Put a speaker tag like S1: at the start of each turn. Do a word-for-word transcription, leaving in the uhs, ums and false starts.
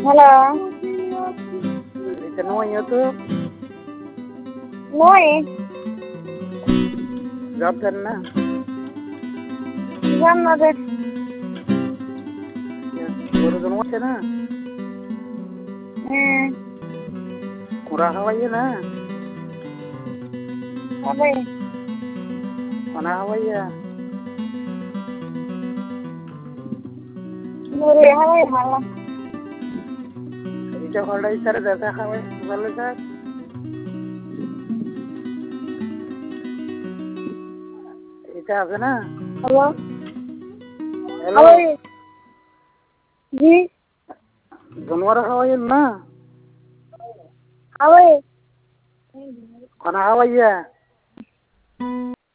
S1: Halo.
S2: Dito mo YouTube.
S1: Moi.
S2: Job done na.
S1: Jam na de.
S2: Guru dono আছে না?
S1: Hmm.
S2: Kura খাওয়াইয়ে না?
S1: Abe.
S2: Mana খাওয়াইয়া?
S1: Muri hawai hala.
S2: এটা হলডাই sir দেখা খাওয়াই বলে স্যার। এটা আছে না?
S1: Halo.
S2: Hello.
S1: Halo. Ji.
S2: জানোয়ার খাওয়াইয়েন না?
S1: Hawai.
S2: খানা খাওয়াইয়া